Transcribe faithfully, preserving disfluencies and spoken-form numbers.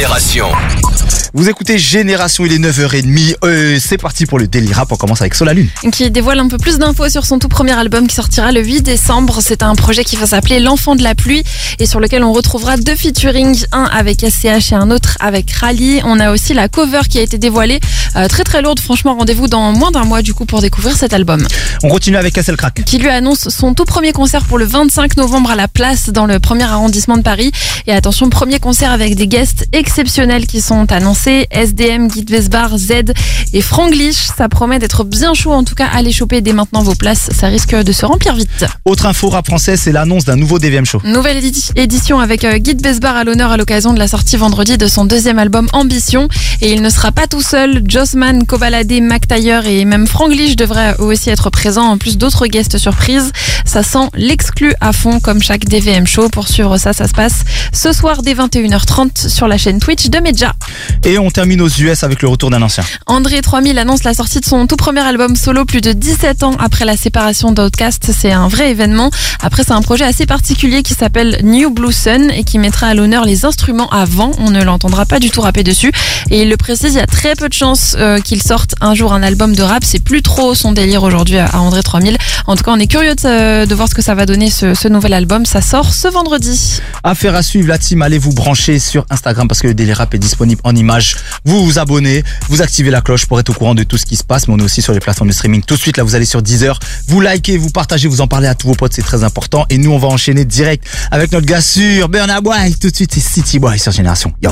Génération. Vous écoutez Génération, il est neuf heures trente, euh, c'est parti pour le Daily Rap, on commence avec Solalune. Qui dévoile un peu plus d'infos sur son tout premier album qui sortira le huit décembre. C'est un projet qui va s'appeler L'Enfant de la Pluie et sur lequel on retrouvera deux featuring, un avec S C H et un autre avec Rally. On a aussi la cover qui a été dévoilée, euh, très très lourde, franchement rendez-vous dans moins d'un mois du coup pour découvrir cet album. On continue avec Castle Crack. Qui lui annonce son tout premier concert pour le vingt-cinq novembre à la Place dans le premier arrondissement de Paris. Et attention, premier concert avec des guests exceptionnels qui sont annoncés, S D M, Guy Besbar, Z et Franglish. Ça promet d'être bien chaud, en tout cas allez choper dès maintenant vos places, ça risque de se remplir vite. Autre info rap français, c'est l'annonce d'un nouveau D V M Show. Nouvelle édi- édition avec euh, Guy Besbar à l'honneur à l'occasion de la sortie vendredi de son deuxième album Ambition. Et il ne sera pas tout seul, Jossman, Kobalade, Mac Taylor et même Franglish devraient eux aussi être présents, en plus d'autres guests surprises. Ça sent l'exclu à fond comme chaque D V M Show. Pour suivre ça, ça se passe ce soir dès vingt et une heures trente sur la chaîne Twitch de Medja. Et on termine aux U S avec le retour d'un ancien. André trois mille annonce la sortie de son tout premier album solo plus de dix-sept ans après la séparation d'Outkast. C'est un vrai événement. Après, c'est un projet assez particulier qui s'appelle New Blue Sun et qui mettra à l'honneur les instruments avant. On ne l'entendra pas du tout rapper dessus. Et il le précise, il y a très peu de chances euh, qu'il sorte un jour un album de rap. C'est plus trop son délire aujourd'hui à André trois mille. En tout cas, on est curieux de, euh, de voir ce que ça va donner ce, ce nouvel album. Ça sort ce vendredi. Affaire à suivre, la team, allez vous brancher sur Instagram parce que le Daily Rap est disponible en images. Vous vous abonnez, vous activez la cloche pour être au courant de tout ce qui se passe, mais on est aussi sur les plateformes de streaming. Tout de suite, là, vous allez sur Deezer, vous likez, vous partagez, vous en parlez à tous vos potes, c'est très important. Et nous, on va enchaîner direct avec notre gars sûr, Burna Boy. Tout de suite, c'est City Boy sur Génération. Yo.